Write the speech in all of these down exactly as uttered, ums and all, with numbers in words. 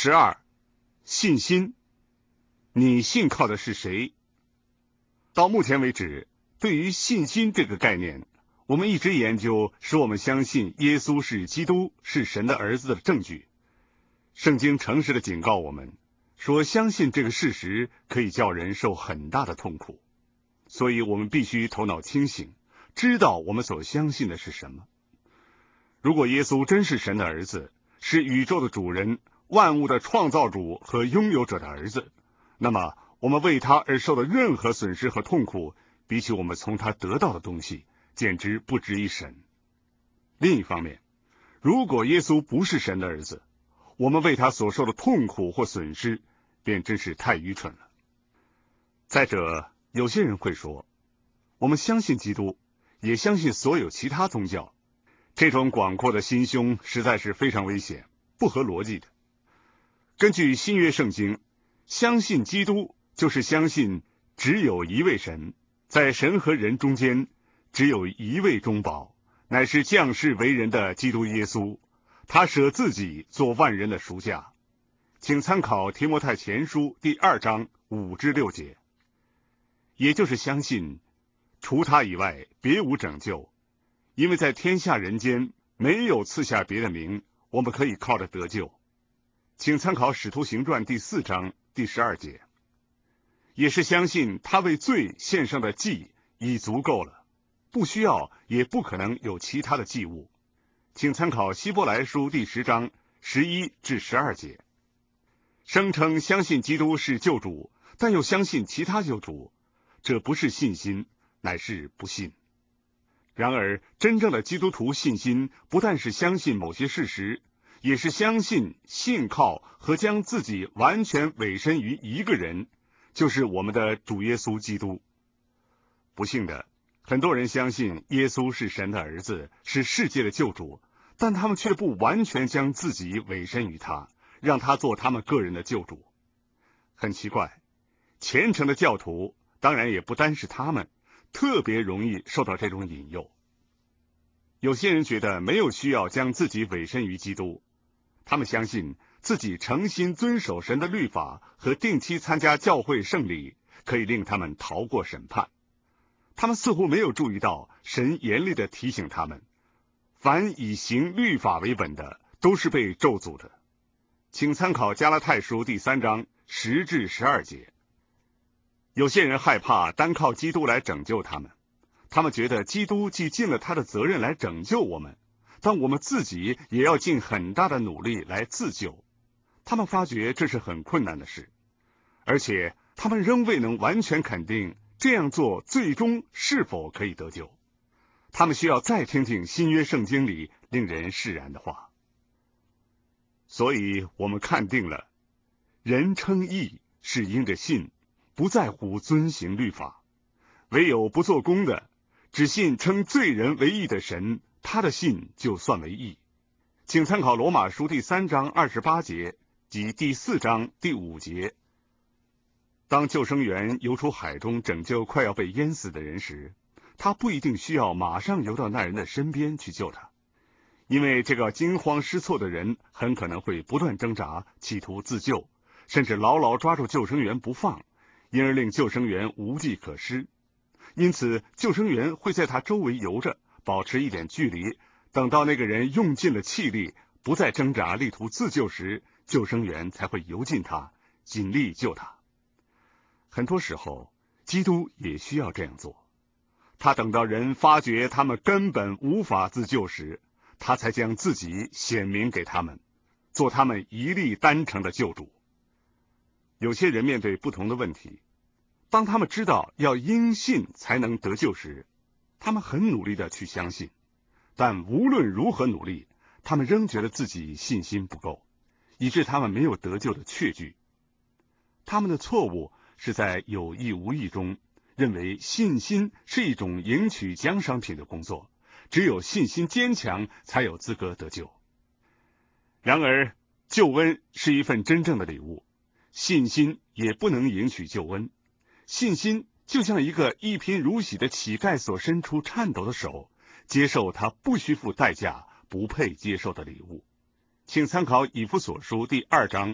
十二，信心，你信靠的是谁？到目前为止，对于信心这个概念，我们一直研究使我们相信耶稣是基督，是神的儿子的证据。圣经诚实地警告我们，说相信这个事实可以叫人受很大的痛苦，所以我们必须头脑清醒，知道我们所相信的是什么。如果耶稣真是神的儿子，是宇宙的主人，万物的创造主和拥有者的儿子，那么我们为他而受的任何损失和痛苦，比起我们从他得到的东西，简直不值一神。另一方面，如果耶稣不是神的儿子，我们为他所受的痛苦或损失，便真是太愚蠢了。再者，有些人会说，我们相信基督，也相信所有其他宗教，这种广阔的心胸实在是非常危险，不合逻辑的。根据新约圣经，相信基督就是相信只有一位神，在神和人中间只有一位中保，乃是降世为人的基督耶稣，他舍自己做万人的赎价。请参考提摩太前书第二章五至六节。也就是相信除他以外别无拯救，因为在天下人间没有赐下别的名，我们可以靠着得救。请参考使徒行传第四章第十二节。也是相信他为罪献上的祭已足够了，不需要也不可能有其他的祭物。请参考希伯来书第十章十一至十二节。声称相信基督是救主，但又相信其他救主，这不是信心，乃是不信。然而真正的基督徒信心不但是相信某些事实，也是相信、信靠和将自己完全委身于一个人，就是我们的主耶稣基督。不幸的，很多人相信耶稣是神的儿子，是世界的救主，但他们却不完全将自己委身于他，让他做他们个人的救主。很奇怪，虔诚的教徒，当然也不单是他们，特别容易受到这种引诱。有些人觉得没有需要将自己委身于基督，他们相信自己诚心遵守神的律法和定期参加教会圣礼，可以令他们逃过审判。他们似乎没有注意到神严厉地提醒他们，凡以行律法为本的，都是被咒诅的。请参考加拉太书第三章十至十二节。有些人害怕单靠基督来拯救他们，他们觉得基督既尽了他的责任来拯救我们，但我们自己也要尽很大的努力来自救。他们发觉这是很困难的事，而且他们仍未能完全肯定这样做最终是否可以得救。他们需要再听听新约圣经里令人释然的话。所以我们看定了，人称义是因着信，不在乎遵行律法。唯有不做工的，只信称罪人为义的神，他的信就算为义。请参考罗马书第三章二十八节及第四章第五节。当救生员游出海中拯救快要被淹死的人时，他不一定需要马上游到那人的身边去救他，因为这个惊慌失措的人很可能会不断挣扎，企图自救，甚至牢牢抓住救生员不放，因而令救生员无计可施。因此救生员会在他周围游着，保持一点距离，等到那个人用尽了气力，不再挣扎力图自救时，救生员才会游近他，尽力救他。很多时候基督也需要这样做，他等到人发觉他们根本无法自救时，他才将自己显明给他们，做他们一力单成的救主。有些人面对不同的问题，当他们知道要因信才能得救时，他们很努力地去相信，但无论如何努力，他们仍觉得自己信心不够，以致他们没有得救的确据。他们的错误是在有意无意中认为信心是一种赢取奖赏品的工作，只有信心坚强才有资格得救。然而救恩是一份真正的礼物，信心也不能赢取救恩。信心就像一个一贫如洗的乞丐所伸出颤抖的手，接受他不需付代价、不配接受的礼物。请参考以弗所书第二章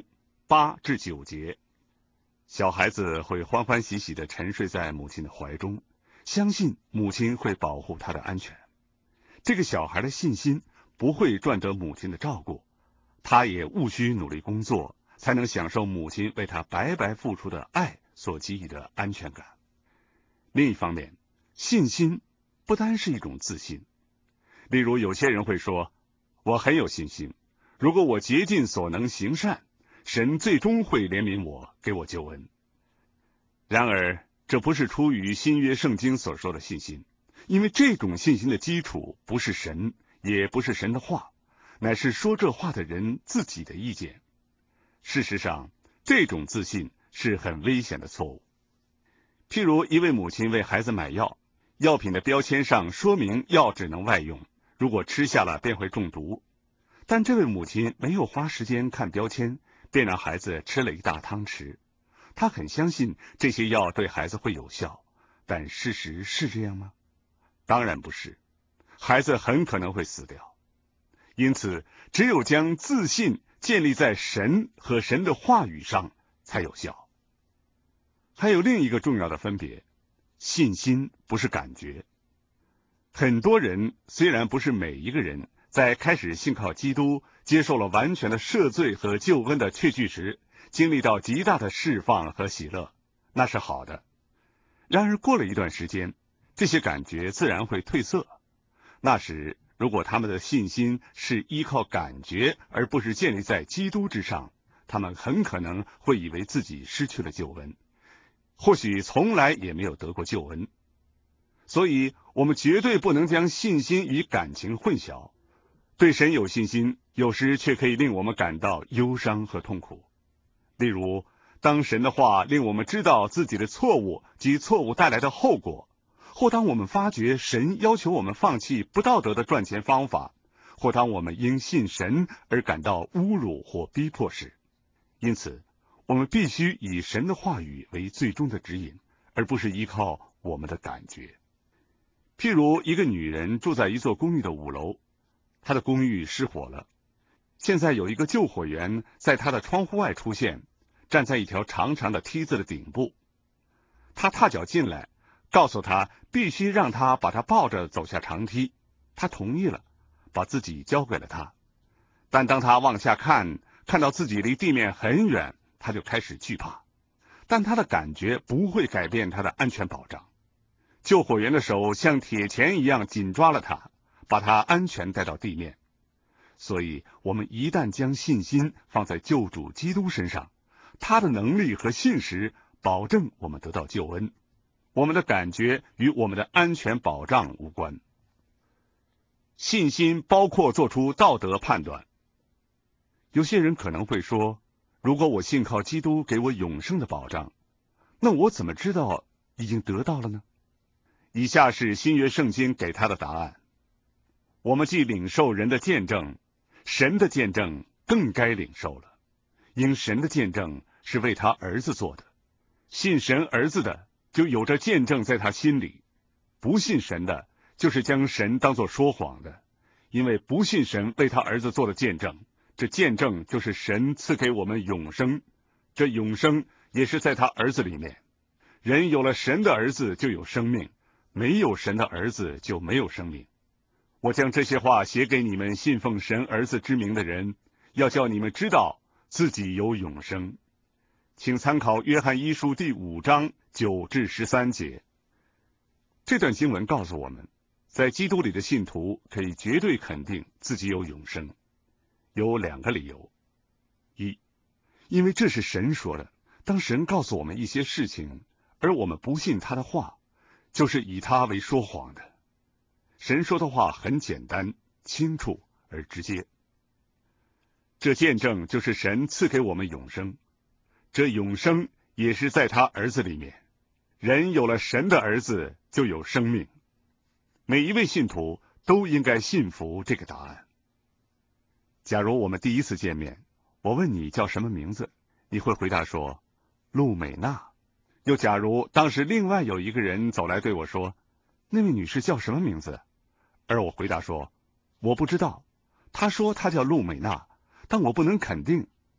八至九节。小孩子会欢欢喜喜地沉睡在母亲的怀中，相信母亲会保护他的安全。这个小孩的信心不会赚得母亲的照顾，他也务需努力工作，才能享受母亲为他白白付出的爱所给予的安全感。另一方面，信心不单是一种自信。例如，有些人会说，我很有信心，如果我竭尽所能行善，神最终会怜悯我，给我救恩。然而，这不是出于新约圣经所说的信心，因为这种信心的基础不是神，也不是神的话，乃是说这话的人自己的意见。事实上，这种自信是很危险的错误。譬如一位母亲为孩子买药，药品的标签上说明药只能外用，如果吃下了便会中毒。但这位母亲没有花时间看标签，便让孩子吃了一大汤匙。她很相信这些药对孩子会有效，但事实是这样吗？当然不是，孩子很可能会死掉。因此，只有将自信建立在神和神的话语上才有效。还有另一个重要的分别，信心不是感觉。很多人，虽然不是每一个人，在开始信靠基督，接受了完全的赦罪和救恩的确据时，经历到极大的释放和喜乐，那是好的。然而过了一段时间，这些感觉自然会褪色。那时，如果他们的信心是依靠感觉，而不是建立在基督之上，他们很可能会以为自己失去了救恩，或许从来也没有得过救恩。所以，我们绝对不能将信心与感情混淆。对神有信心，有时却可以令我们感到忧伤和痛苦。例如，当神的话令我们知道自己的错误及错误带来的后果，或当我们发觉神要求我们放弃不道德的赚钱方法，或当我们因信神而感到侮辱或逼迫时。因此，我们必须以神的话语为最终的指引，而不是依靠我们的感觉。譬如一个女人住在一座公寓的五楼，她的公寓失火了。现在有一个救火员在她的窗户外出现，站在一条长长的梯子的顶部。他踏脚进来，告诉她必须让她把她抱着走下长梯。她同意了，把自己交给了他。但当她往下看，看到自己离地面很远，她就开始惧怕。但她的感觉不会改变她的安全保障。救火员的手像铁钳一样紧抓了他，把他安全带到地面。所以，我们一旦将信心放在救主基督身上，他的能力和信实保证我们得到救恩。我们的感觉与我们的安全保障无关。信心包括做出道德判断。有些人可能会说，如果我信靠基督给我永生的保障，那我怎么知道已经得到了呢？以下是新约圣经给他的答案。我们既领受人的见证，神的见证更该领受了，因神的见证是为他儿子做的。信神儿子的，就有着见证在他心里；不信神的，就是将神当作说谎的，因为不信神为他儿子做的见证，这见证就是神赐给我们永生，这永生也是在他儿子里面。人有了神的儿子就有生命，没有神的儿子就没有生命。我将这些话写给你们信奉神儿子之名的人，要叫你们知道自己有永生。请参考约翰一书第五章九至十三节。这段经文告诉我们，在基督里的信徒可以绝对肯定自己有永生。有两个理由。一，因为这是神说的，当神告诉我们一些事情，而我们不信他的话，就是以他为说谎的。神说的话很简单、清楚而直接。这见证就是神赐给我们永生，这永生也是在他儿子里面。人有了神的儿子就有生命。每一位信徒都应该信服这个答案。假如我们第一次见面，我问你叫什么名字，你会回答说陆美娜。又假如当时另外有一个人走来对我说，那位女士叫什么名字？而我回答说，我不知道。她说她叫陆美娜，但我不能肯定。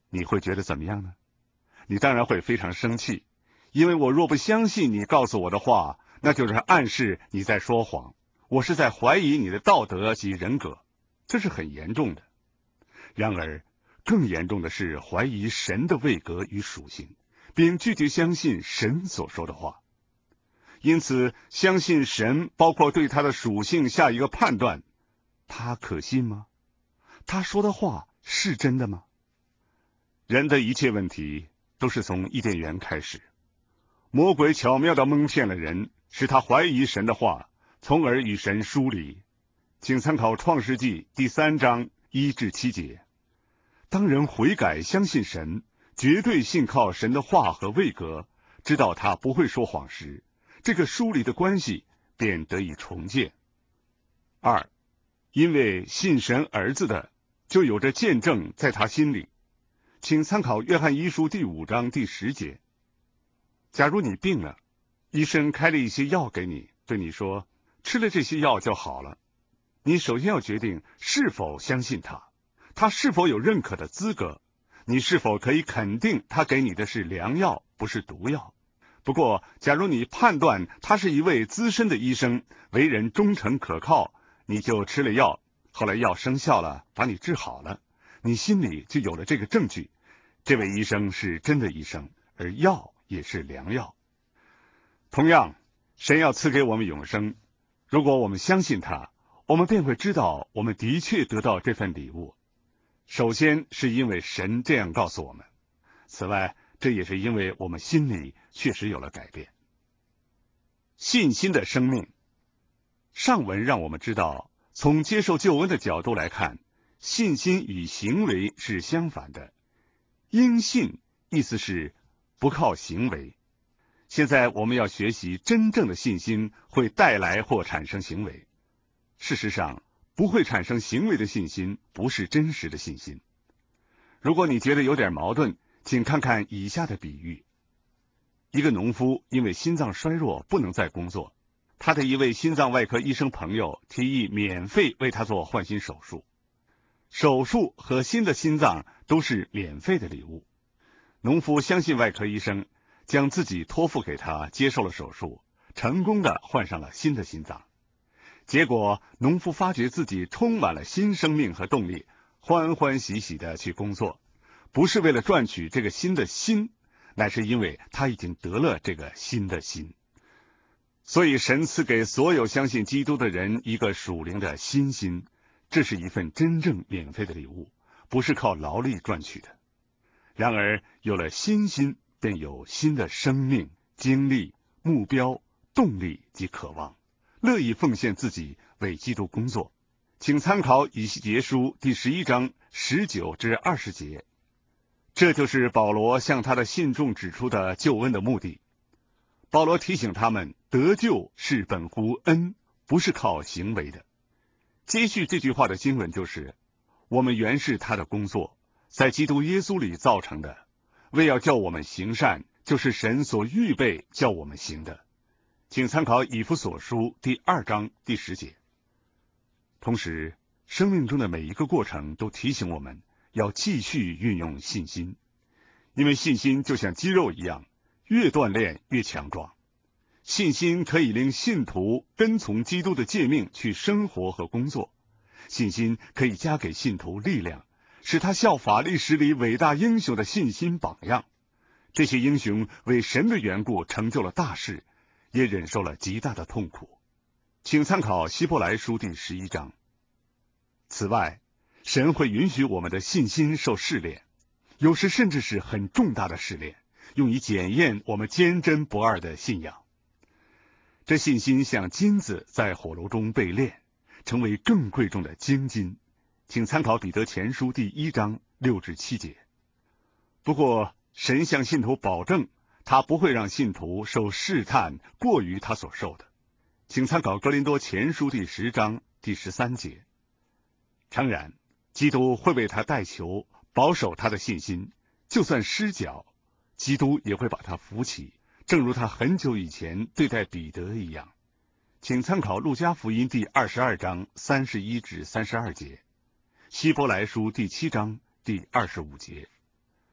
你会觉得怎么样呢？你当然会非常生气，因为我若不相信你告诉我的话，那就是暗示你在说谎，我是在怀疑你的道德及人格，这是很严重的。然而，更严重的是怀疑神的位格与属性，并拒绝相信神所说的话。因此，相信神包括对他的属性下一个判断：他可信吗？他说的话是真的吗？人的一切问题都是从伊甸园开始，魔鬼巧妙地蒙骗了人，使他怀疑神的话，从而与神疏离。请参考创世纪第三章一至七节。当人悔改相信神，绝对信靠神的话和位格，知道他不会说谎时，这个疏离的关系便得以重建。二，因为信神儿子的，就有着见证在他心里。请参考约翰一书第五章第十节。假如你病了，医生开了一些药给你，对你说，吃了这些药就好了。你首先要决定是否相信他，他是否有认可的资格，你是否可以肯定他给你的是良药，不是毒药。不过，假如你判断他是一位资深的医生，为人忠诚可靠，你就吃了药，后来药生效了，把你治好了，你心里就有了这个证据，这位医生是真的医生，而药也是良药。同样，神要赐给我们永生，如果我们相信他，我们便会知道我们的确得到这份礼物。首先是因为神这样告诉我们，此外，这也是因为我们心里确实有了改变。信心的生命。上文让我们知道，从接受救恩的角度来看，信心与行为是相反的。因信意思是不靠行为。现在我们要学习真正的信心会带来或产生行为。事实上，不会产生行为的信心不是真实的信心。如果你觉得有点矛盾，请看看以下的比喻。一个农夫因为心脏衰弱不能再工作，他的一位心脏外科医生朋友提议免费为他做换心手术。手术和新的心脏都是免费的礼物。农夫相信外科医生，将自己托付给他，接受了手术，成功的换上了新的心脏。结果，农夫发觉自己充满了新生命和动力，欢欢喜喜的去工作，不是为了赚取这个新的心，乃是因为他已经得了这个新的心。所以神赐给所有相信基督的人一个属灵的新心，这是一份真正免费的礼物，不是靠劳力赚取的。然而有了新心，便有新的生命、经历、目标、动力及渴望，乐意奉献自己为基督工作。请参考以西结书第十一章十九至二十节。这就是保罗向他的信众指出的救恩的目的。保罗提醒他们，得救是本乎恩，不是靠行为的。接续这句话的经文就是，我们原是他的工作，在基督耶稣里造成的，为要叫我们行善，就是神所预备叫我们行的。请参考以弗所书第二章第十节。同时，生命中的每一个过程都提醒我们要继续运用信心，因为信心就像肌肉一样，越锻炼越强壮。信心可以令信徒跟从基督的诫命去生活和工作，信心可以加给信徒力量，使他效法历史里伟大英雄的信心榜样。这些英雄为神的缘故成就了大事，也忍受了极大的痛苦。请参考希伯来书第十一章。此外，神会允许我们的信心受试炼，有时甚至是很重大的试炼，用以检验我们坚贞不二的信仰。这信心像金子在火炉中被炼，成为更贵重的精金。请参考彼得前书第一章六至七节。不过，神向信徒保证，他不会让信徒受试探过于他所受的。请参考哥林多前书第十章第十三节。诚然，基督会为他代求，保守他的信心，就算失脚，基督也会把他扶起，正如他很久以前对待彼得一样。请参考路加福音第二十二章三十一至三十二节，希伯来书第七章第二十五节。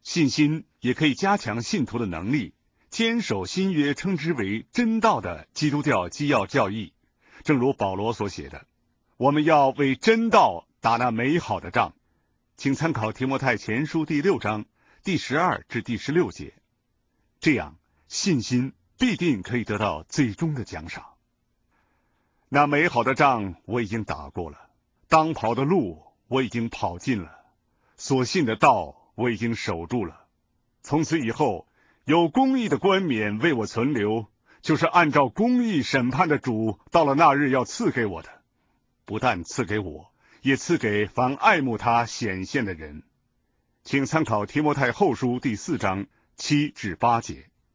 信心也可以加强信徒的能力，坚守新约称之为真道的基督教基要教义。正如保罗所写的，我们要为真道打那美好的仗。请参考提摩太前书第六章第十二至第十六节。这样，信心必定可以得到最终的奖赏。那美好的仗我已经打过了，当跑的路我已经跑尽了，所信的道我已经守住了。从此以后，有公义的冠冕为我存留，就是按照公义审判的主到了那日要赐给我的，不但赐给我，也赐给凡爱慕他显现的人。请参考提摩太后书第四章七至八节。